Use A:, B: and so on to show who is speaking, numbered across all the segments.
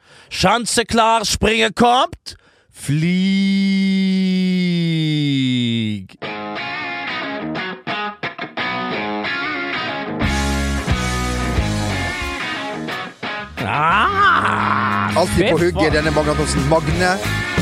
A: Sjanse klar, springer kommt, flyg!
B: Alltid på hugget denne Magne Antonsen. Magne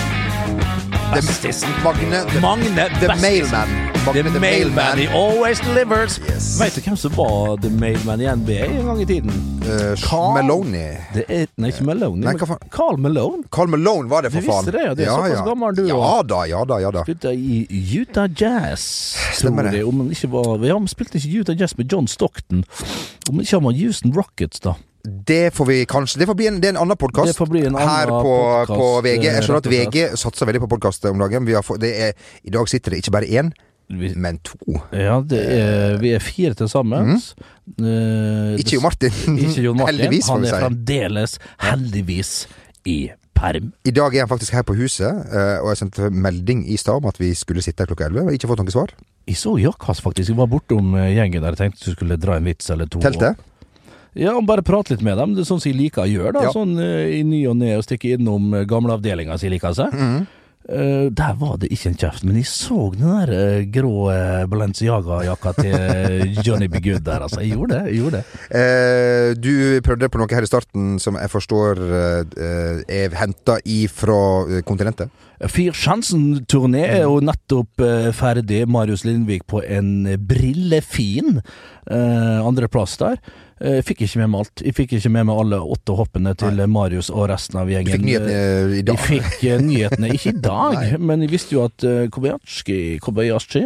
B: The Mailman.
A: The Mailman, he always delivers.
B: Yes.
A: Vet du hvem som var The Mailman i NBA en gang i tiden?
B: Maloney.
A: Nei, ikke Maloney.
B: Nei, hva faen?
A: Carl Malone.
B: Carl Malone var det, for faen.
A: Du visste det, ja. Det er såpass gammel du var.
B: Ja da.
A: Spilte i Utah Jazz.
B: Stemmer det.
A: Om han ikke var... Ja, han spilte ikke Utah Jazz med John Stockton. Om han ikke var Houston Rockets, da.
B: Det får vi kanskje. Det får bli en annen podcast.
A: Det får bli en annen
B: her på VG. Jeg skjønner at VG satser veldig på podcast om dagen. I dag sitter det ikke bare én, men to.
A: Ja, vi er 4 til sammen.
B: Ikke Jon Martin. Heldigvis,
A: han er fremdeles heldigvis i perm.
B: I dag er han faktisk her på huset, og jeg sendte melding i stad om at vi skulle sitte her klokka 11. Jeg har ikke fått noe svar.
A: Jeg så Jakkas faktisk. Jeg var bortom gjengen der. Jeg tenkte du skulle dra en vits eller to.
B: Teltet?
A: Ja, og bare prate litt med dem. Det er sånn som jeg liker å gjøre da.
B: Ja.
A: Sånn i ny og ned og stikke innom gamle avdelinger som jeg liker seg. Der var det ikke en kjeft, men jeg så den der grå Balenciaga-jakka til Johnny B. Good der, altså. Jeg gjorde det.
B: Du prøvde på noe her i starten som jeg forstår er hentet fra kontinentet.
A: Firskjansen-turné er jo nettopp ferdig. Marius Lindvik på en brillefin andreplass der. Jeg fikk ikke med meg alt. Jeg fikk ikke med meg alle 8 hoppene til Marius og resten av gjengen.
B: Du fikk nyhetene i dag.
A: Jeg fikk nyhetene, ikke i dag, men jeg visste jo at Kobayashi,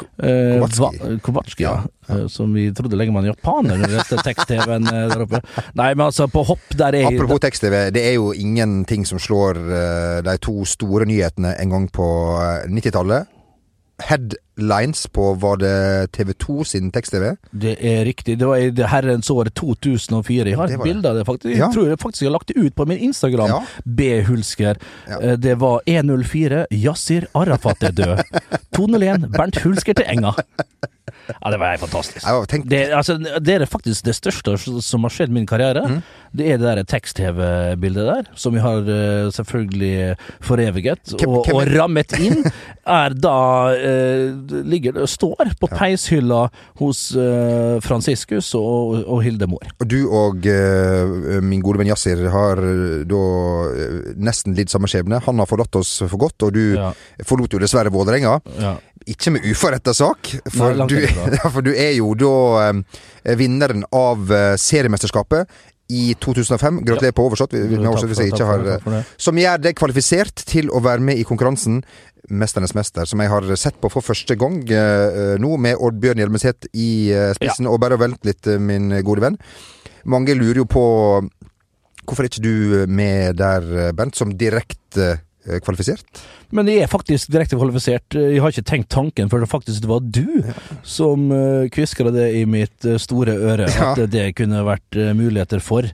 A: som vi trodde lenge var en japaner, dette tekst-TV'en der oppe. Nei, men altså, på hopp der er...
B: Apropos tekst-TV, det er jo ingenting som slår de 2 store nyhetene en gang på 90-tallet. Headlines på, var det TV2 sin tekst-TV? Det
A: er riktig, det var i herrens år 2004. Jeg har et bilde av det faktisk. Jeg tror jeg faktisk har lagt det ut på min Instagram. B. Hulsker. Det var 104, Yasir Arafat er død. 201, Bernt Hulsker til Enga. Ja, det var helt fantastisk. Det er faktisk det største som har skjedd i min karriere. Det er det der tekst-TV-bildet der, som vi har selvfølgelig foreviget og rammet inn, er da står på peishylla hos Franciscus og Hildemor.
B: Og du og min gode venn Yasir har da nesten litt samme skjebne. Han har forlatt oss for godt, og du forlot jo dessverre Vålerenga. Ikke med uforrettet sak, for du er jo da vinneren av seriemesterskapet i 2005. Gratulerer på oversatt. Som gjør deg kvalifisert til å være med i konkurransen Mesternes mester, som jeg har sett på for første gang nå, med Oddbjørn Hjelmeset i spissen. Og bare vent litt, min gode venn. Mange lurer jo på hvorfor er ikke du med der, Bernt, som direkte kvalifisert?
A: Men jeg er faktisk direkte kvalifisert. Jeg har ikke tenkt tanken før det faktisk var du som kviskret det i mitt store øre, at det kunne vært muligheter for.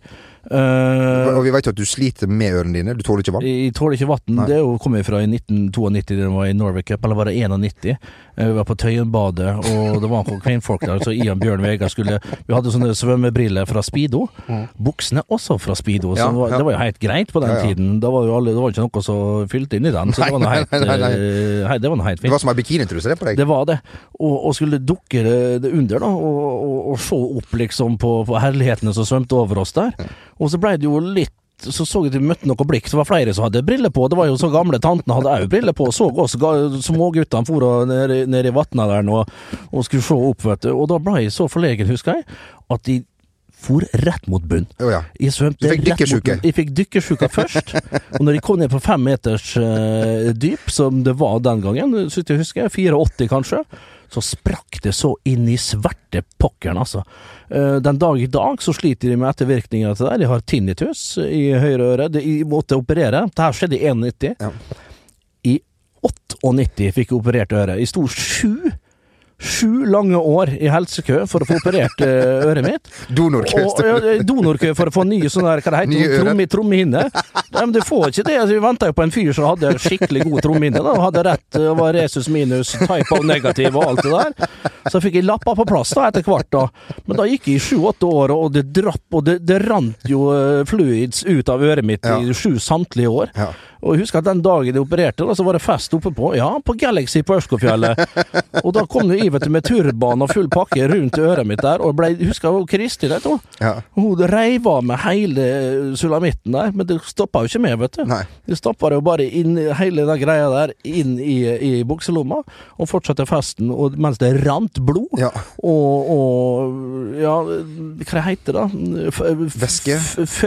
B: Og vi vet jo at du sliter med ørene dine. Du tåler ikke vann?
A: Jeg tåler ikke vann. Det er jo kommet fra i 1992, det var i Norway Cup, eller var det 91? Vi var på Tøyenbadet, og det var noen kvinnfolk der, så Ian Bjørn Vega vi hadde sånne svømmebriller fra Speedo, buksene også fra Speedo, så det var jo helt greit på den tiden. Det var jo det var ikke noe som fylte inn i den, så det var noe helt fint.
B: Det var som en bikinitruse det på deg?
A: Det var det, og skulle dukke det under da, og se opp liksom på herlighetene som svømte over oss der. Og så ble det jo litt, så jeg at vi møtte noe blikk, det var flere som hadde briller på, det var jo så gamle tantene hadde også briller på, så oss småguttene for ned i vattnet der og skulle se opp, vet du. Og da ble jeg så forlegen, husker jeg, at de for rett mot bunn. Jeg svømte rett mot bunn. Jeg fikk dykkersjuka først, og når jeg kom ned på 5 meters dyp, som det var den gangen, så jeg husker, 84 kanskje, så sprakk det så inn i svarte pokkeren, altså. Den dag i dag så sliter de med ettervirkninger til det. De har tinnitus i høyre øre. De måtte operere. Dette skjedde i 91. I 98 fikk jeg operert øre. Jeg sto 7 lange år i helsekø for å få operert øret mitt.
B: Donorkø.
A: Donorkø for å få nye sånne her, hva det heter, trommehinne. Ja, men du får ikke det. Vi ventet jo på en fyr som hadde skikkelig god tromminne, da, og hadde rett, var resus minus, typo negativ og alt det der. Så fikk jeg lappa på plass da, etter hvert da. Men da gikk jeg i 7-8 år, og det drapp, og det rant jo fluids ut av øret mitt i 7 samtlige år. Ja. Og jeg husker at den dagen jeg opererte, da, så var det fest oppe på Galaxy på Ørskogfjellet. Og da kom jo Ivet med turban og full pakke rundt øret mitt der, og husker jo Kristi det, hun reiv av med hele sulamitten der, men det stoppet jo ikke med, vet du. Nei. Det stoppet jo bare inn, hele den greia der, inn i bukselomma, og fortsatte festen, og mens det rant blod, og hva heter det da?
B: Væske?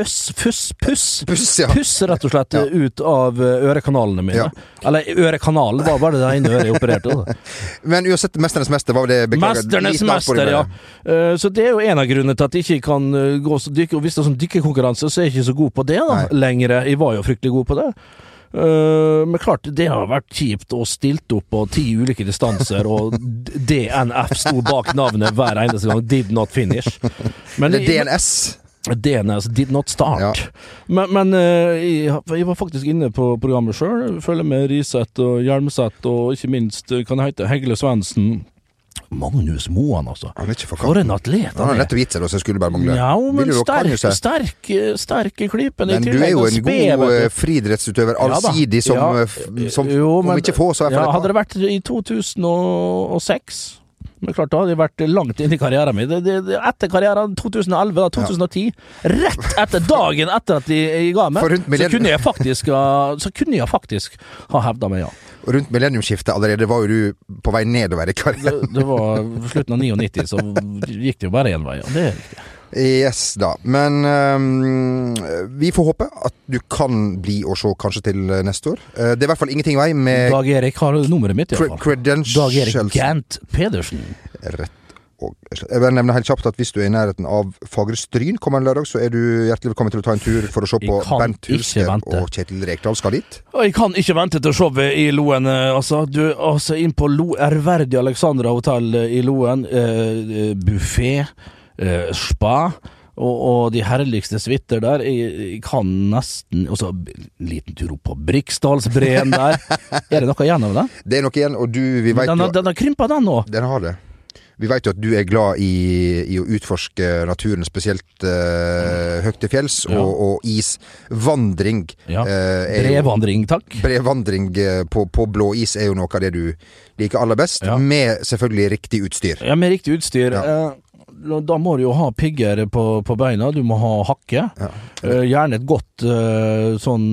A: Puss, rett og slett, ut av ørekanalene mine. Eller ørekanalen, var det ene øret jeg opererte. Da.
B: Men uansett, Mesternes mester var det beklaget.
A: Mesternes mester, ja. Så det er jo en av grunnene til at jeg ikke kan gå så dykke, og hvis det er sånn dykkekonkurranse, så er jeg ikke så god på det da, lenger. Jeg var jo fryktelig god på det. Men klart, det har vært kjipt å stilt opp på 10 ulike distanser, og DNF sto bak navnet hver eneste gang. Did not finish. Men
B: DNS?
A: DNS did not start. Men jeg var faktisk inne på programmet selv. Følger med Riseth og Hjelmseth, og ikke minst kan det hete Hegle Svendsen. Magnus Moan, altså. For en atlet.
B: Han har nettopp gitt seg, så skulle det bare mangle.
A: Ja, men sterk i klypen.
B: Men du er jo en god friidrettsutøver, allsidig, som om ikke få, så
A: hadde det vært i 2006, men klart, da hadde jeg vært langt inn i karrieren min. Etter karrieren 2011, da, 2010, rett etter dagen etter at jeg ga meg, så kunne jeg faktisk ha hevdet meg,
B: Og rundt millenniumsskiftet allerede var jo du på vei nedover i karrieren.
A: Det var slutten av 99, så gikk det jo bare en vei, og det er riktig.
B: Yes da, men vi får håpe at du kan bli å se kanskje til neste år. Det er i hvert fall ingenting i vei med
A: Dag Erik har nummeret mitt i hvert fall. Dag Erik Gant Pedersen.
B: Rett. Jeg vil nevne helt kjapt at hvis du er i nærheten av Fagre Stryn kommende lørdag, så er du hjertelig velkommen til å ta en tur for å se på Bernt Hulsker og Kjetil Rekdal skal dit.
A: Jeg kan ikke vente til showet i Loen, altså. Inn på Ærverdig Alexandra Hotel i Loen, buffet, spa, og de herligste suiter der. Jeg kan nesten, og så en liten tur opp på Briksdalsbreen der. Er det noe igjen av det?
B: Det er noe igjen, og vi vet jo...
A: Den har krympet den nå.
B: Den har det. Vi vet jo at du er glad i å utforske naturen, spesielt høyt til fjells, og isvandring.
A: Ja, brevandring, takk.
B: Brevandring på blå is er jo noe av det du liker aller best, med selvfølgelig riktig utstyr.
A: Ja, med riktig utstyr. Da må du jo ha pigger på beina, du må ha hakke, gjerne et godt sånn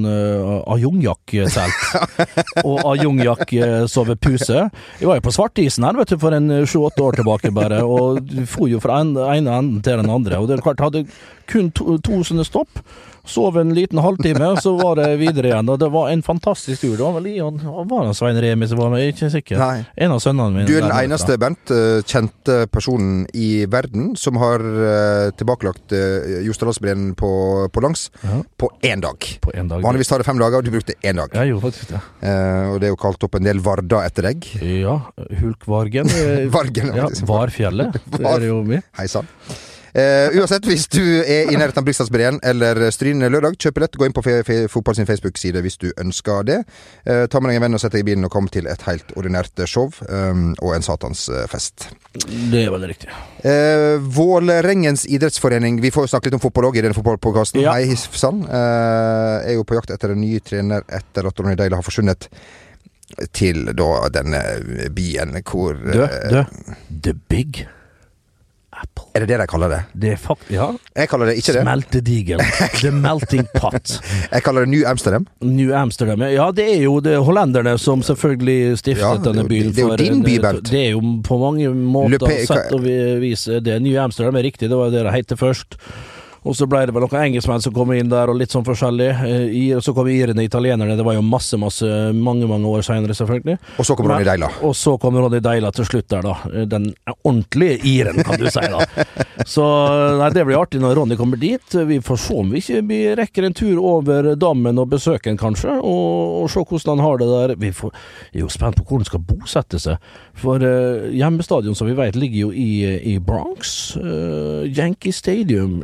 A: ajongjakk-telt, og ajongjakk-sovepuse. Jeg var jo på svartisen her, vet du, for en 7-8 år tilbake bare, og du får jo fra ene enden til den andre, og det er klart, hadde kun to sånne stopp, sov en liten halvtime, og så var det videre igjen, og det var en fantastisk tur. Det var vel Ian, var det Svein Remi som var med? Jeg er ikke sikker.
B: Nei.
A: En av sønnene mine.
B: Du er den eneste, Bernt, kjente personen i verden som har tilbakelagt Jostedalsbreen på langs på en dag. Vanligvis tar det 5 dager, og du brukte 1 dag.
A: Jeg gjorde faktisk det.
B: Og det er jo kalt opp en del varder etter deg.
A: Ja, Hulkvargen.
B: Vargen.
A: Ja, Varfjellet. Det er det jo mye.
B: Hei sann. Uansett, hvis du er i nærheten av Briksdalsbreen eller Stryn lørdag, kjøp billett, gå inn på Fotball sin Facebook-side hvis du ønsker det. Ta med deg en venn og sett deg i bilen og kom til et helt ordinært show og en satans fest.
A: Det er veldig riktig.
B: Vålerengens idrettsforening, vi får jo snakke litt om fotball også i denne fotballpodcasten. Hei Sann, er jo på jakt etter en ny trener etter at Ronny Deila har forsvunnet til da denne byen hvor
A: The Big Apple.
B: Er det det de kaller det?
A: Det er
B: Jeg kaller det ikke det.
A: Smeltedigel. The Melting Pot.
B: Jeg kaller det New Amsterdam.
A: New Amsterdam, ja. Det er jo det hollenderne som selvfølgelig stiftet denne byen.
B: Det er jo din by, Bernt.
A: Det er jo på mange måter sett og vis. Det New Amsterdam er riktig, det var det det heter først. Og så ble det vel noen engelskmenn som kom inn der, og litt sånn forskjellig. Så kom irene, italienerne, det var jo mange år senere, selvfølgelig.
B: Og så kom Ronny Deila.
A: Og så kom Ronny Deila til slutt der, da. Den ordentlige iren, kan du si, da. Så nei, det blir artig når Ronny kommer dit. Vi får se om vi rekker en tur over dammen og besøker den, kanskje, og se hvordan han har det der. Vi er jo spent på hvor han skal bosette seg. For hjemmestadion, som vi vet, ligger jo i Bronx. Yankee Stadium ligger jo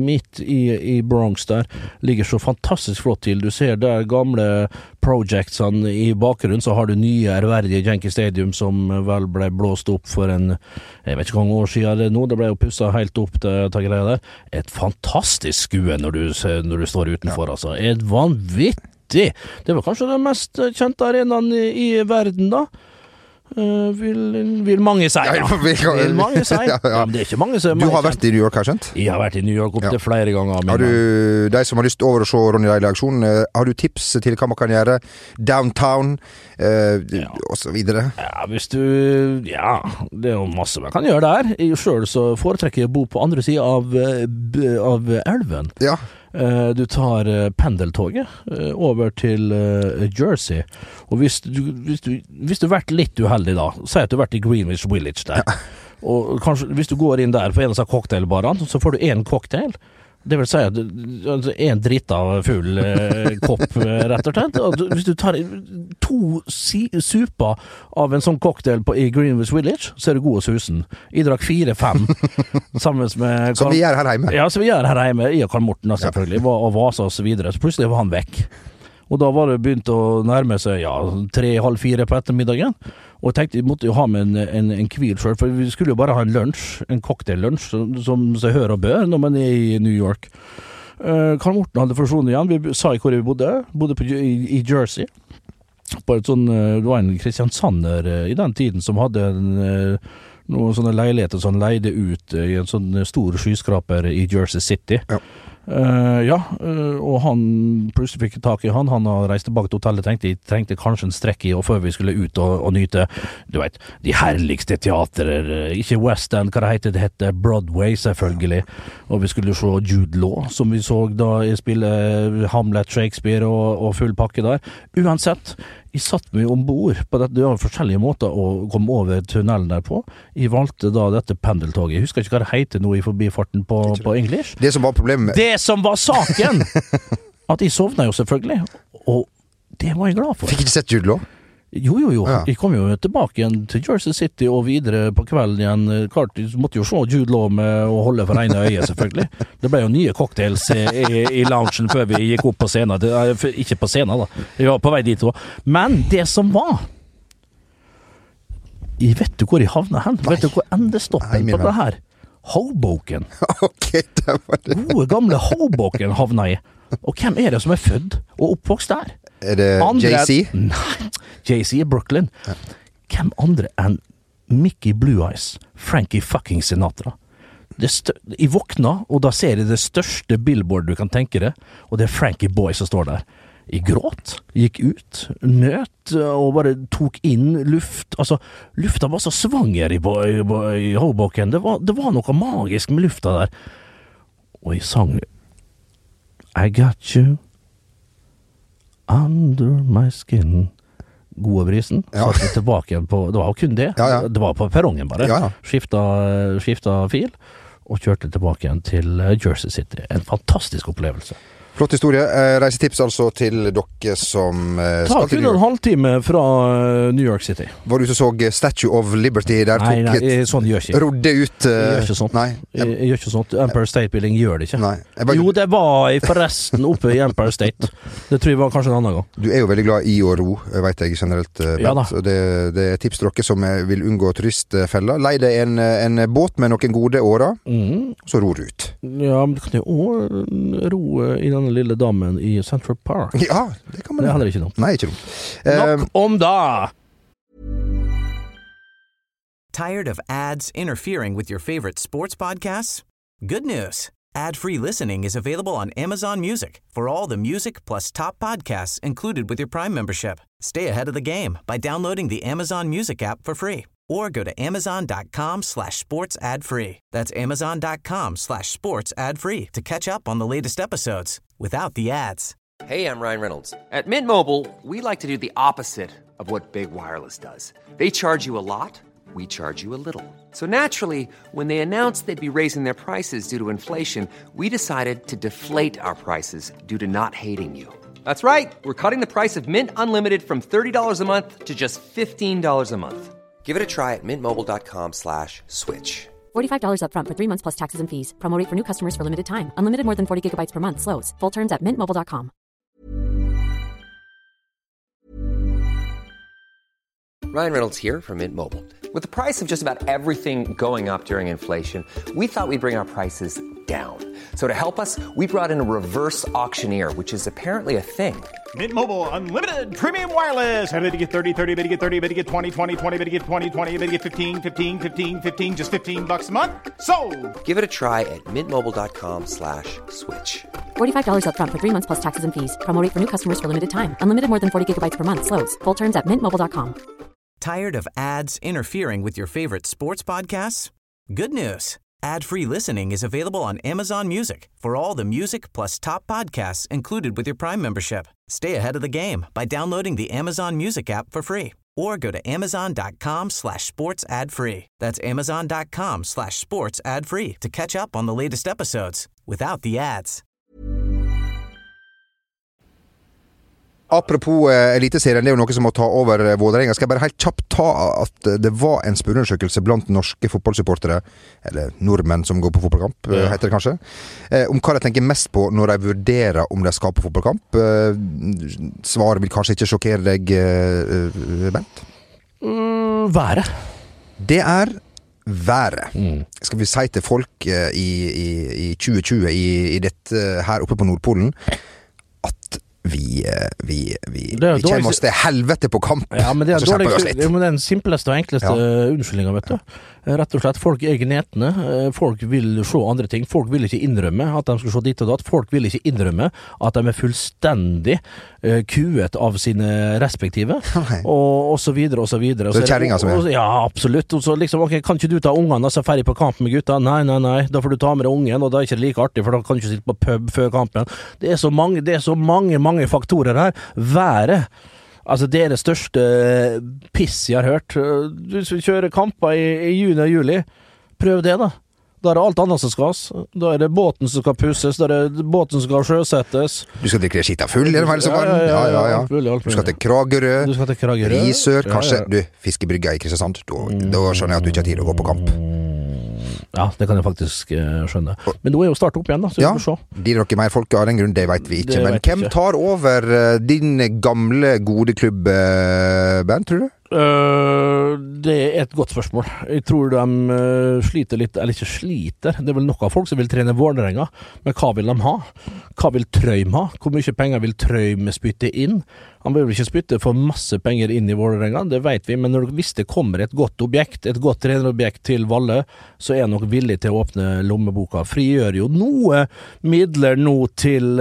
A: midt i Bronx der, ligger så fantastisk flott til. Du ser der gamle projectsene i bakgrunnen, så har du nye ærverdige Yankee Stadium som vel ble blåst opp for jeg vet ikke hvor mange år siden det nå, det ble jo pusset helt opp til greia der. Et fantastisk skue når du står utenfor, altså. Et vanvittig. Det var kanskje den mest kjente arenaen i verden da. Vil mange si, da. Vil mange si. Men det ikke mange som
B: Du har vært i New York, har skjønt?
A: Jeg har vært i New York opp til flere ganger.
B: Har du, de som har lyst over å se Ronny Deila i aksjon, har du tips til hva man kan gjøre? Downtown, og så videre?
A: Ja, hvis du... Ja, det er jo masse man kan gjøre der. Jeg selv så foretrekker jeg å bo på andre siden av elven.
B: Ja.
A: Du tar pendeltoget over til Jersey, og hvis du har vært litt uheldig da, si at du har vært i Greenwich Village der, og kanskje hvis du går inn der på en av disse cocktailbarene, så får du en cocktail. Det vil si at en dritta full kopp, rett og slett. Hvis du tar 2 super av en sånn cocktail i Greenwich Village, så er du god og susen. Jeg drakk 4-5 sammen med...
B: Som vi gjør her hjemme.
A: Ja, som vi gjør her hjemme. Jeg og Karl Morten, selvfølgelig. Og Vasa og så videre. Så plutselig var han vekk. Og da var det begynt å nærme seg 3-4 på ettermiddagen. Og jeg tenkte jeg måtte jo ha med en hvil selv, for vi skulle jo bare ha en lunsj, en cocktail-lunsj, som seg hør og bør når man er i New York. Karl Morten hadde forsvunnet igjen, vi sa hvor vi bodde i Jersey, på et sånn, det var en Kristiansander i den tiden som hadde noen sånne leiligheter som leide ut i en sånn stor skyskraper i Jersey City. Og han plutselig fikk tak i han har reist tilbake til hotellet, trengte kanskje en strekk i, og før vi skulle ut og nyte, du vet, de herligste teaterer, ikke West End, hva det heter Broadway selvfølgelig, og vi skulle se Jude Law, som vi så da i spillet Hamlet, Shakespeare og full pakke der. Uansett, jeg satt meg ombord på dette, det var forskjellige måter å komme over tunnelen der på. Jeg valgte da dette pendeltoget. Jeg husker ikke hva det heter nå i forbifarten på English.
B: Det som var problemet...
A: Det som var saken! At jeg sovna jo selvfølgelig, og det var jeg glad for.
B: Fikk ikke sett Jude Law?
A: Jo. Ja. Jeg kom jo tilbake igjen til Jersey City og videre på kvelden igjen. Klart, jeg måtte jo se Jude Law med å holde for ene øye, selvfølgelig. Det ble jo nye cocktails i loungen før vi gikk opp på scenen. Ikke på scenen da, jeg var på vei dit også. Men det som var, jeg vet du hvor jeg havnet hen? Vet du hvor endestoppen på det her? Hoboken.
B: Ok, det var det.
A: Gode gamle Hoboken havnet i. Og hvem er det som er født og oppvokst der?
B: Er det Jay-Z?
A: Nei, Jay-Z er Brooklyn. Ja. Hvem andre enn Mickey Blue Eyes, Frankie fucking Sinatra? Jeg våkna, og da ser jeg det største billboard du kan tenke deg, og det er Frankie Boy som står der. Jeg gråt, gikk ut, nøt, og bare tok inn luft. Altså, lufta var så svanger i Hoboken. Det var noe magisk med lufta der. Og jeg sang I got you under my skin. Gode brisen.
B: Ja.
A: Satt tilbake igjen på, det var jo kun det.
B: Ja.
A: Det var på perrongen bare.
B: Ja.
A: Skifta fil, og kjørte tilbake igjen til Jersey City. En fantastisk opplevelse.
B: Flott historie. Reisetips altså til dere som
A: skal til New York. Ta kun en halvtime fra New York City.
B: Var du ute og så Statue of Liberty der?
A: Nei, sånn gjør ikke.
B: Rodde ut...
A: Jeg gjør ikke sånt.
B: Nei.
A: Jeg gjør ikke sånt. Empire State Building gjør det ikke.
B: Nei.
A: Jo, det var jeg forresten oppe i Empire State. Det tror jeg var kanskje en annen gang.
B: Du er jo veldig glad i å ro, vet jeg generelt.
A: Ja da.
B: Det er tips til dere som vil unngå turistfeller. Leid deg en båt med noen gode årer, så ror du ut.
A: Ja, men du kan jo ro i denne lille dammen i Central Park.
B: Ja, det kan man.
A: Det er heller ikke dumt.
B: Nei, ikke dumt.
A: Nok om da!
C: Tired of ads interfering with your favorite sports podcasts? Good news. Ad-free listening is available on Amazon Music for all the music plus top podcasts included with your Prime membership. Stay ahead of the game by downloading the Amazon Music app for free or go to amazon.com/sports ad-free. That's amazon.com/sports ad-free to catch up on the latest episodes without the ads.
D: Hey, I'm Ryan Reynolds. At Mint Mobile, we like to do the opposite of what Big Wireless does. They charge you a lot, we charge you a little. So naturally, when they announced they'd be raising their prices due to inflation, we decided to deflate our prices due to not hating you. That's right. We're cutting the price of Mint Unlimited from $30 a month to just $15 a month. Give it a try at mintmobile.com/switch.
E: $45 up front for 3 months plus taxes and fees. Promo rate for new customers for limited time. Unlimited more than 40 gigabytes per month. Slows full terms at mintmobile.com.
D: Ryan Reynolds here from Mint Mobile. With the price of just about everything going up during inflation, we thought we'd bring our prices down. So to help us, we brought in a reverse auctioneer, which is apparently a thing.
F: Mint Mobile Unlimited Premium Wireless. How to get 30, 30, bit to get 30, bit to get 20, 20, 20, bit to get 20, 20, bit to get 15, 15, 15, 15, just $15 a month? Sold!
D: Give it a try at mintmobile.com/switch.
E: $45 up front for 3 months plus taxes and fees. Promo rate for new customers for limited time. Unlimited more than 40 gigabytes per month. Slows full terms at mintmobile.com.
C: Tired of ads interfering with your favorite sports podcasts? Good news. Ad-free listening is available on Amazon Music for all the music plus top podcasts included with your Prime membership. Stay ahead of the game by downloading the Amazon Music app for free or go to amazon.com/sports ad free. That's amazon.com/sports ad free to catch up on the latest episodes without the ads.
B: Apropos eliteserien, det jo noe som må ta over Vålerenga. Skal jeg bare helt kjapt ta at det var en spørreundersøkelse blant norske fotballsupportere, eller nordmenn som går på fotballkamp, heter det kanskje, om hva de tenker mest på når de vurderer om de skal på fotballkamp. Svaret vil kanskje ikke sjokkere deg, Bent?
A: Været.
B: Det været. Skal vi si til folk i 2020 i dette her oppe på Nordpolen at vi kommer oss til helvete på kamp.
A: Ja, men det er den simpleste og enkleste unnskyldningen, vet du. Rett og slett, folk er gnetne. Folk vil se andre ting. Folk vil ikke innrømme at de skal se dit og datt. Folk vil ikke innrømme at de er fullstendig kuet av sine respektive. Og så videre, og så videre.
B: Så det er kjerringa som er?
A: Ja, absolutt. Og så liksom, ok, kan ikke du ta ungene og så ferdig på kamp med gutta? Nei. Da får du ta med deg ungen, og da er det ikke like artig, for da kan du ikke sitte på pub før kampen. Det er så mange faktorer her. Været. Altså, det er det største piss jeg har hørt. Du kjører kamper i juni og juli. Prøv det, da. Da er det alt annet som skal. Da er det båten som skal pusses, da er det båten som skal sjøsettes.
B: Du skal drikke skita full, eller hva er det som var? Ja. Du skal til Kragerø, Risør, kanskje du fiskebrygga i Kristiansand. Da skjønner jeg at du ikke har tid å gå på kamp.
A: Ja, det kan jeg faktisk skjønne. Men nå er jo start opp igjen, da, så vi får se.
B: Blir det noe mer folk av den grunn, det vet vi ikke. Men hvem tar over din gamle, gode klubb, Bernt, tror du?
A: Det er et godt spørsmål. Jeg tror de sliter litt, eller ikke sliter. Det er vel nok av folk som vil trene Vålerenga, men hva vil de ha? Hva vil Trøim ha? Hvor mye penger vil Trøim spytte inn? Han vil ikke spytte for masse penger inn i Vålerenga, det vet vi, men hvis det kommer et godt objekt, et godt trenerobjekt til Valle, så er jeg nok villig til å åpne lommeboka. Frigjør jo noe midler nå til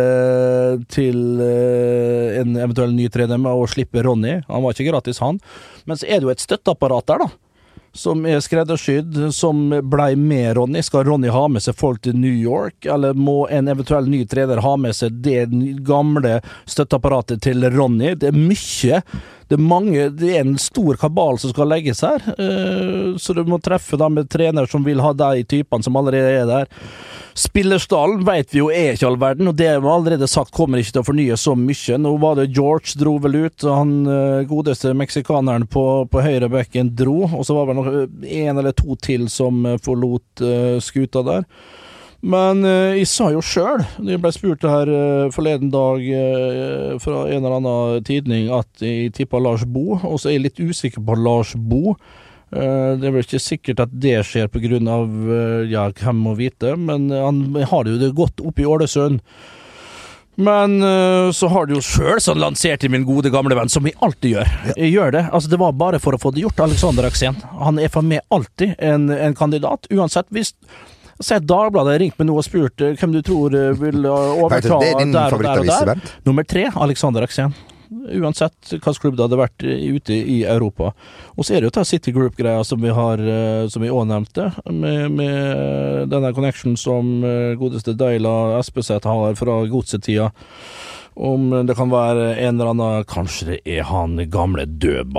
A: en eventuell ny trener med å slippe Ronny. Han var ikke gratis, han. Men så er det jo et støtteapparat der, da, som er skreddersydd, som blei med Ronny. Skal Ronny ha med seg folk til New York, eller må en eventuell ny trener ha med seg det gamle støtteapparatet til Ronny? Det er mye. Det er en stor kabal som skal legges her, så du må treffe da med trener som vil ha de typene som allerede er der. Spillerstallen vet vi jo er ikke all verden, og det var allerede sagt kommer ikke til å fornye så mye. Nå var det George dro vel ut, og han godeste meksikaneren på høyre bekken dro, og så var det nok en eller to til som forlot skuta der. Men jeg sa jo selv, jeg ble spurt her forleden dag fra en eller annen tidning at jeg tippet Lars Bo, og så er jeg litt usikker på Lars Bo. Det er vel ikke sikkert at det skjer på grunn av, hvem må vite, men han har jo det godt oppe i Ålesund. Men så har du jo selv sånn lansert i min gode gamle venn, som vi alltid gjør. Jeg gjør det, altså det var bare for å få det gjort, Alexander Axén. Han er for meg alltid en kandidat, uansett hvis Dagbladet har ringt meg nå og spurt hvem du tror vil overta
B: det er din
A: der og der og der. Nummer 3, Alexander Axén. Uansett hvilken klubb det hadde vært ute i Europa. Og så er det jo City Group-greia som vi også nevnte, med denne connection som godeste Deila Espeseth har fra godsetida. Om det kan være en eller annen, kanskje det han gamle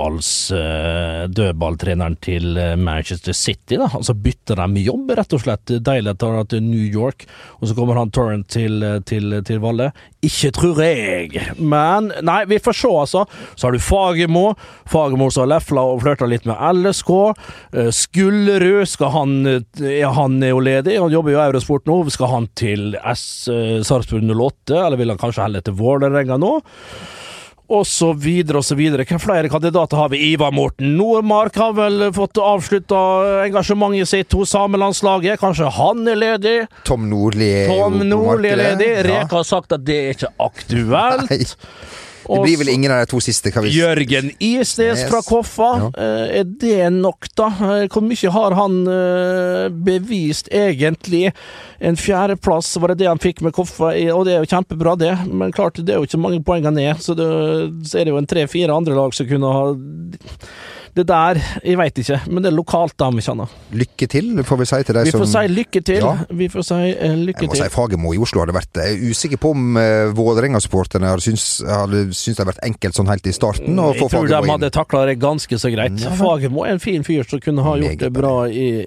A: dødballtreneren til Manchester City, da. Altså bytter de jobb, rett og slett. Deilig tar han til New York, og så kommer han Torrent til Valle. Ikke tror jeg, men nei, vi får se altså. Så har du Fagermo som har lefla og flørta litt med LSK. Skullerud, han er jo ledig, han jobber jo i Eurosport nå. Skal han til Sarpsborg 08, eller vil han kanskje heller til Vålerenga nå? Og så videre og så videre. Hva flere kandidater har vi? Ivar Morten Nordmark har vel fått avsluttet engasjementet sitt hos samelandslaget. Kanskje han er ledig?
B: Tom Nordli er
A: ledig. Reka har sagt at det er ikke aktuelt.
B: Nei. Det blir vel ingen av de to siste.
A: Jørgen Isnes fra Koffa. Er det nok da? Hvor mye har han bevist egentlig? En fjerdeplass, var det han fikk med Koffa? Og det er jo kjempebra det, men klart det er jo ikke mange poenger ned, så er det jo en 3-4 andre lag som kunne ha det der, jeg vet ikke, men det er lokalt da vi kjenner.
B: Lykke til, får vi si til deg som...
A: Vi får si lykke til.
B: Ja.
A: Vi får si lykke til.
B: Jeg må si Fagermo i Oslo hadde vært... Jeg er usikker på om Vålerenga-supporterne hadde syntes det hadde vært enkelt sånn helt i starten å få Fagermo inn.
A: Jeg tror de hadde taklet det ganske så greit. Ja. Fagermo er en fin fyr som kunne ha gjort det bra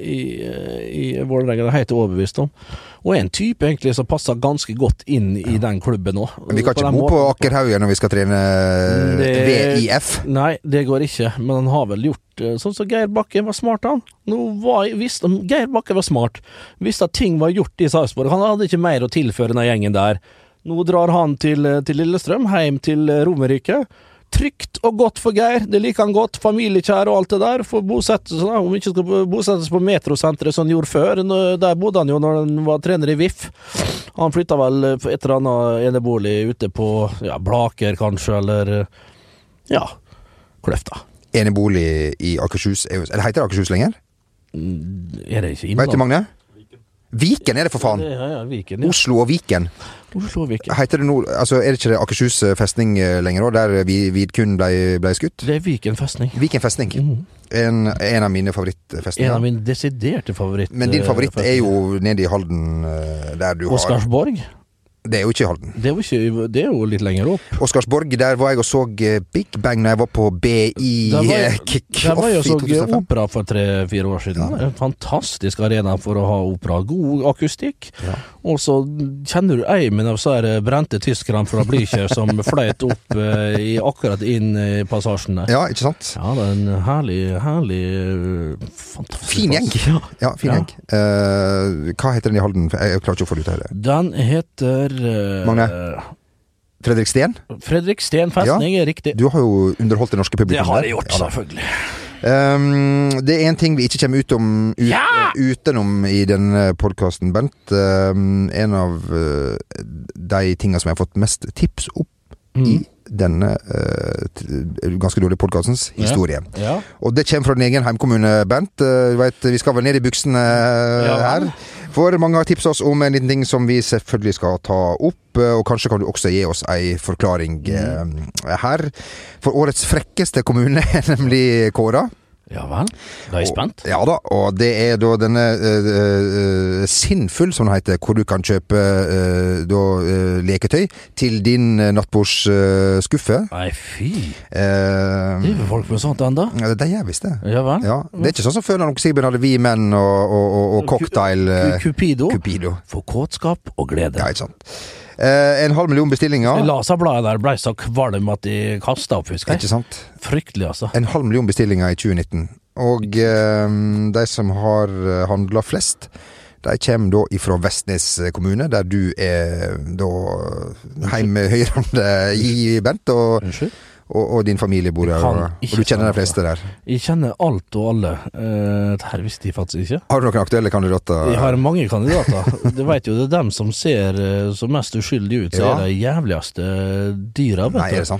A: i Vålerenga, det er helt overbevist om. Og en type egentlig som passer ganske godt inn i den klubben nå.
B: Men vi kan ikke bo på Akerhaugen når vi skal trene VIF.
A: Nei, det går ikke, men han har vel gjort sånn som Geir Bakke var smart han. Geir Bakke var smart. Visste at ting var gjort i Sarpsborg. Han hadde ikke mer å tilføre denne gjengen der. Nå drar han til Lillestrøm, hjem til Romerike. Trygt og godt for Geir, det liker han godt, familiekjær og alt det der, for bosettes, om han ikke skal bosettes på metrosenteret som han gjorde før, der bodde han jo når han var trener i VIF. Han flyttet vel på et eller annet enebolig ute på, Blaker kanskje, eller, Kløfta.
B: Enebolig i Akershus, eller heter det Akershus lenger?
A: Er det ikke innland?
B: Vet du, Magne? Viken er det for faen.
A: Ja, Viken, ja.
B: Oslo og Viken. Heter det nå, altså er det ikke det Akershus festning lenger også, der Vidkun ble skutt?
A: Det er Viken festning.
B: Viken festning. En av mine favorittfestninger.
A: En av mine desiderte favoritt.
B: Men din favoritt er jo nede i Halden, der du har...
A: Oscarsborg?
B: Det er jo ikke i Halden.
A: Det er jo litt lenger opp.
B: Oscarsborg, der var jeg og så Big Bang når jeg var på BI Kick-Off
A: Der var jeg og så
B: 2005.
A: opera for 3-4 år siden. Ja. En fantastisk arena for å ha opera. God akustikk. Ja. Og så kjenner du eimen av så brente tyskerne fra Blücher som fløyt opp akkurat inn i passasjen der.
B: Ja, ikke sant?
A: Ja, det er en herlig fantastisk.
B: Fin gjeng. Ja, fin gjeng. Hva heter den i Halden? Jeg klarer ikke å få det ut av det.
A: Den heter
B: Magne? Fredrik Sten?
A: Fredrik Sten festning, er riktig.
B: Du har jo underholdt det norske publikum.
A: Det har jeg gjort, selvfølgelig.
B: Det er en ting vi ikke kommer utenom i den podcasten, Bent. En av de tingene som jeg har fått mest tips opp i denne ganske dårlige podcastens historie. Ja. Og det kommer fra din egen heimkommune, Bent. Du vet, vi skal vel ned i buksene her. For mange har tipset oss om en liten ting som vi selvfølgelig skal ta opp, og kanskje kan du også gi oss en forklaring her. For årets frekkeste kommune er nemlig Kåra.
A: Ja vel, da er jeg spent.
B: Ja da, og det er da denne Sinnfull, som det heter, hvor du kan kjøpe leketøy til din nattbordsskuffe.
A: Nei, fy. Driver folk med sånt enda?
B: Ja, det gjør visst det.
A: Ja vel.
B: Ja, det er ikke sånn som før når Sigbjørn hadde vi menn og cocktail.
A: Cupido. For kåtskap og glede.
B: Ja, ikke sant. 500 000 bestillinger.
A: Laserbladet der ble så kvalm at de kastet opp, husker jeg.
B: Ikke sant?
A: Fryktelig, altså.
B: 500 000 bestillinger i 2019. Og de som har handlet flest, de kommer da ifra Vestnes kommune, der du er da heimhøyrende i Bent, og din familie bor der, og du kjenner de fleste der.
A: Jeg kjenner alt og alle. Dette visste jeg faktisk ikke.
B: Har du noen aktuelle kandidater?
A: Jeg har mange kandidater. Du vet jo, det er dem som ser så mest uskyldig ut, så er det jævligste dyra.
B: Nei, er det sant?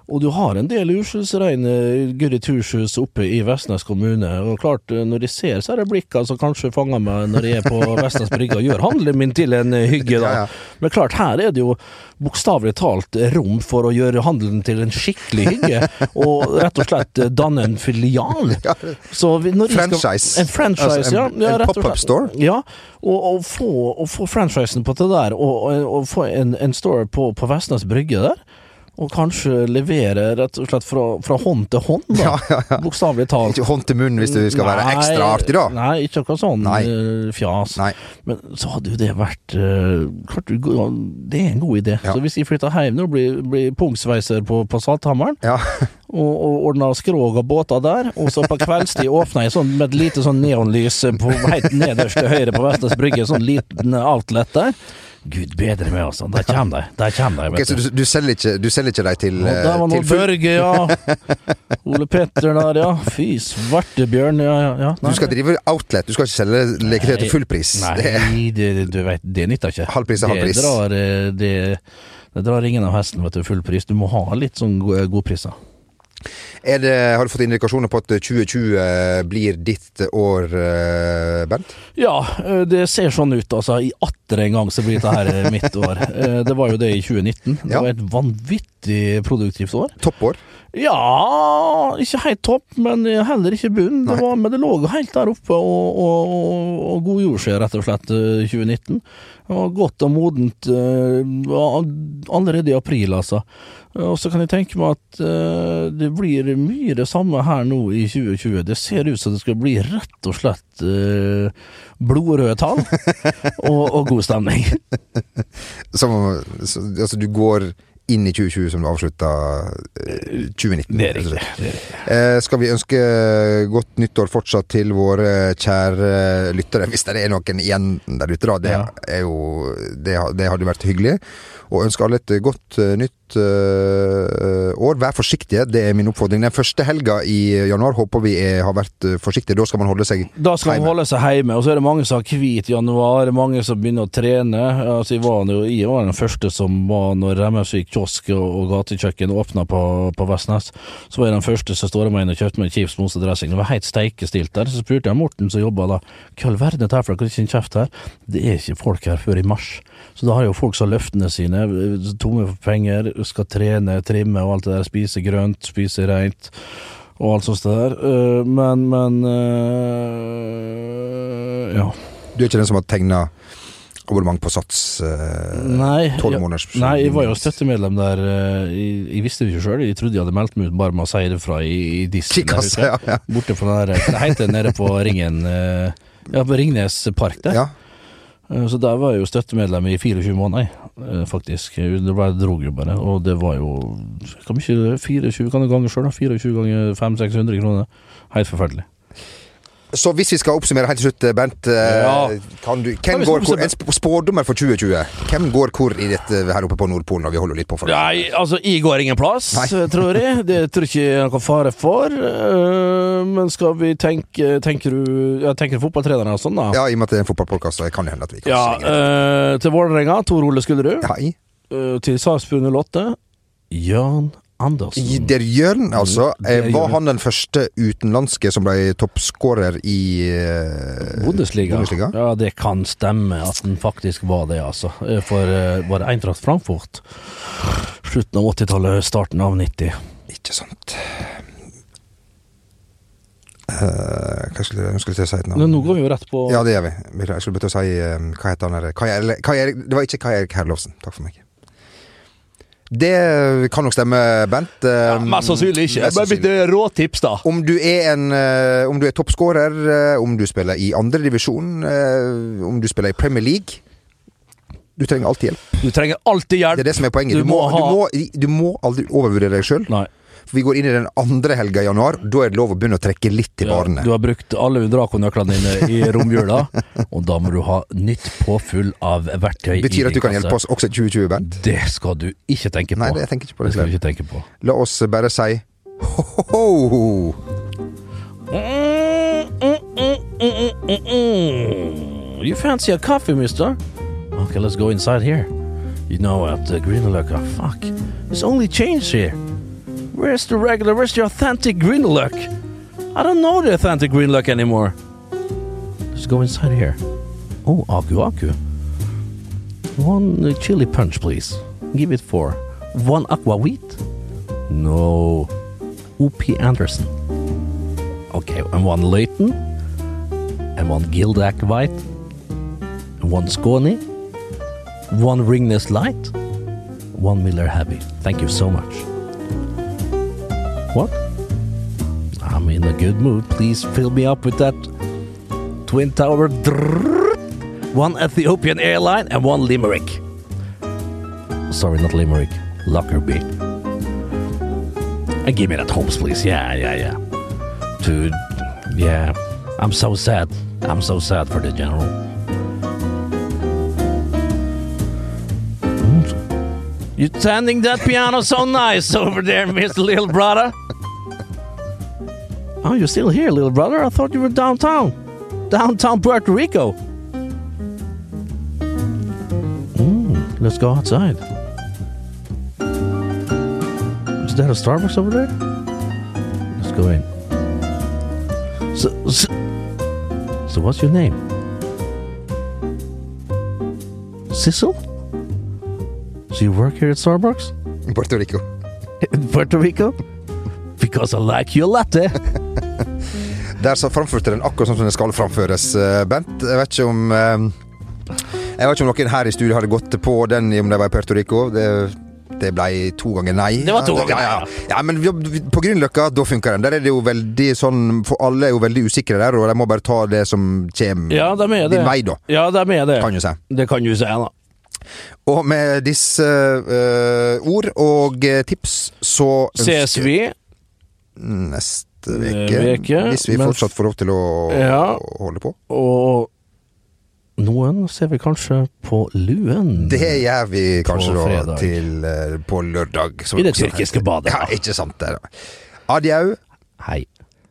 A: Og du har en del uskyldsreine Guri Turshus oppe i Vestnes kommune, og klart, når de ser så er det blikket som kanskje fanger meg når jeg på Vestnes brygge og gjør handelen min til en hygge da. Men klart, her er det jo bokstavelig talt rom for å gjøre handelen til en skikkelig hygge, og rett og slett danne en filial. Så
B: franchise.
A: En franchise,
B: altså, en pop-up store.
A: Ja, og få franchisen på det der, og få en store på Vestnes brygge der. Og kanskje levere rett og slett fra hånd til hånd da, bokstavelig talt.
B: Ikke hånd til munn hvis du skal være ekstra artig da.
A: Nei, ikke akkurat sånn fjas.
B: Nei.
A: Men så hadde jo det vært, klart, det er en god idé. Så hvis jeg flytter hjem nå, blir pungsveiser på Salthammeren, og ordner skråg og båter der, og så på kveldstid åpner jeg sånn, med et lite sånn neonlys på helt nederst til høyre på Vestnes brygge, sånn liten outlet der. Gud bedre med oss, der kommer de.
B: Okay, så du selger ikke deg til
A: der var noe Børge, Ole Petter der, fy svartebjørn,
B: Du skal drive outlet, du skal ikke selge leketøy til full pris.
A: Nei, du vet, det nytter ikke.
B: Halv pris er halv pris.
A: Det drar ingen av hesten, vet du, full pris. Du må ha litt sånn god priser.
B: Har du fått indikasjoner på at 2020 blir ditt år, Bent?
A: Ja, det ser sånn ut. Altså, i atter en gang så blir dette her mitt år. Det var jo det i 2019. Det var et vanvittig produktivt år.
B: Toppår?
A: Ja, ikke helt topp, men heller ikke bunn. Men det lå helt der oppe, og god jordskje, rett og slett, 2019. Og godt og modent allerede i april, altså. Og så kan jeg tenke meg at det blir mye det samme her nå i 2020. Det ser ut som det skal bli rett og slett blodrøde tall og god stemning.
B: Altså du går inn i 2020 som du avsluttet 2019.
A: Det er riktig.
B: Skal vi ønske godt nyttår fortsatt til våre kjære lyttere, hvis det er noen igjen der ute da, det hadde vært hyggelig, og ønske alle et godt nytt år. Vær forsiktige, det er min oppfordring. Den første helga i januar håper vi har vært forsiktige, da skal man holde seg hjemme.
A: Da skal man holde seg hjemme, og så er det mange som har hvit januar, mange som begynner å trene. Altså, jeg var den første som var når Remmesvik kiosk og gatekjøkken åpnet på Vestnes, så var jeg den første som står med inn og kjøpte med Chiefs mosedressing. Det var helt steikestilt der, så spurte jeg Morten som jobbet da, hva all verden er det her for, det er ikke en kjeft her? Det er ikke folk her før i mars. Så da har jo folk så løftene sine, tomme for penger, skal trene, trimme og alt det der, spise grønt, spise rent og alt sånt der. Ja.
B: Du er ikke den som har tegnet abonnement på Sats 12 måneders?
A: Nei, jeg var jo støttemedlem der. Jeg visste det ikke selv. Jeg trodde jeg hadde meldt meg ut bare med å si det fra i disken. Borte fra den der, det heter nede på Ringen, på Ringnes Park der.
B: Ja.
A: Så der var jeg jo støttemedlem i 24 måneder, faktisk. Det ble drog jo bare, og det var jo, kan ikke 24 ganger selv, 24 ganger 500-600 kroner. Helt forferdelig.
B: Så hvis vi skal oppsummere helt til slutt, Bent, spådommer for 2020? Hvem går hvor i dette her oppe på Nordpolen, når vi holder litt på for det?
A: Nei, altså, jeg går ingen plass, tror jeg. Det tror ikke jeg noen fare for. Men skal vi tenker du fotballtrenerne og sånn da?
B: Ja, i og med at det er en fotballpodcast, så kan det hende at vi kan
A: svinge det. Til Vålerenga, Tor Ole Skullerud.
B: Hei.
A: Til Sarpsborg 08, Jørn Andersen.
B: Der Jørn, altså, var han den første utenlandske som ble toppskårer i
A: Bundesliga? Ja, det kan stemme at den faktisk var det, altså. For var det Eintracht Frankfurt? Slutten av 80-tallet, starten av 90.
B: Ikke sant. Hva skulle jeg si et navn?
A: Nå går vi jo rett på...
B: Ja, det gjør vi. Jeg skulle bedt å si, hva heter han her? Det var ikke Kai Erik Herlovsen. Takk for meg. Det kan nok stemme, Bent.
A: Mest sannsynlig ikke. Bare litt råtips da.
B: Om du er toppskårer, om du spiller i andre divisjon, om du spiller i Premier League, du trenger alltid hjelp.
A: Du trenger alltid hjelp.
B: Det er det som er poenget. Du må aldri overvurdere deg selv.
A: Nei.
B: For vi går inn i den andre helga i januar, da er det lov å begynne å trekke litt til varene.
A: Du har brukt alle Draco-nøklene dine i romjula, og da må du ha nytt påfull av verktøy.
B: Betyr at du kan hjelpe oss også i 2020, Bent?
A: Det skal du ikke tenke på.
B: Nei, det tenker ikke på.
A: Det skal du ikke tenke på.
B: La oss bare si ho-ho-ho!
A: You fancy a coffee, mister? Okay, let's go inside here. You know, at Greenløkka, fuck, there's only change here. Where's the authentic Greenlock? I don't know the authentic Greenlock anymore. Let's go inside here. Oh, Aku. 1 chili punch, please. Give it 4. 1 aqua wheat? No. O.P. Anderson. Okay, and 1 Leighton. And 1 Gildak White. And 1 Scone. 1 Ringness Light. 1 Miller Heavy. Thank you so much. What? I'm in a good mood. Please fill me up with that Twin Tower. 1 Ethiopian Airline and 1 Limerick. Sorry, not Limerick. Lockerbie. And give me that Holmes, please. Yeah. Dude, yeah. I'm so sad. I'm so sad for the general. You're tending that piano so nice over there, Mr. Little Brother. Oh, you're still here, little brother? I thought you were downtown. Downtown Puerto Rico. Let's go outside. Is that a Starbucks over there? Let's go in. So what's your name? Cecil? So you work here at Starbucks?
B: In Puerto Rico.
A: In Puerto Rico? Because I like your latte.
B: Der så framførte den akkurat sånn som den skal framføres, Bent. Jeg vet ikke om noen her i studio hadde gått på den om det var i Puerto Rico. Det ble 2 ganger nei.
A: Det var 2 ganger nei.
B: Ja, men på Grünerløkka, da funker den. Der er det jo veldig sånn, for alle er jo veldig usikre der, og de må bare ta det som kommer din vei, da.
A: Ja, de er det.
B: Kan du si.
A: Det kan du si, da.
B: Og med disse ord og tips, så
A: ses vi
B: neste veke, hvis vi fortsatt får lov til å holde på.
A: Og noen ser vi kanskje på Luen.
B: Det gjør vi kanskje da på lørdag.
A: I det tyrkiske badet.
B: Ja, ikke sant det da. Adjau.
A: Hei.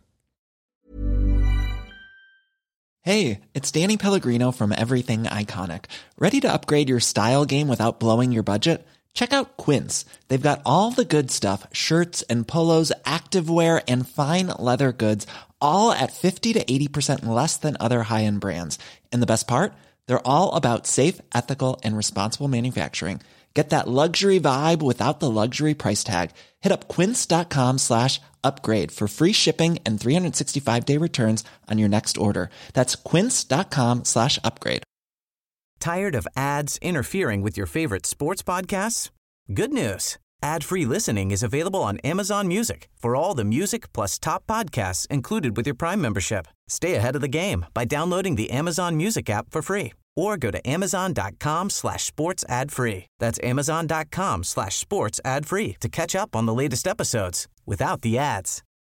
G: Hey, it's Danny Pellegrino from Everything Iconic. Ready to upgrade your style game without blowing your budget? Check out Quince. They've got all the good stuff, shirts and polos, activewear, and fine leather goods, all at 50 to 80% less than other high-end brands. And the best part? They're all about safe, ethical, and responsible manufacturing. Get that luxury vibe without the luxury price tag. Hit up quince.com/upgrade for free shipping and 365-day returns on your next order. That's quince.com/upgrade.
C: Tired of ads interfering with your favorite sports podcasts? Good news. Ad-free listening is available on Amazon Music for all the music plus top podcasts included with your Prime membership. Stay ahead of the game by downloading the Amazon Music app for free or go to amazon.com/sports ad-free. That's amazon.com/sports ad-free to catch up on the latest episodes without the ads.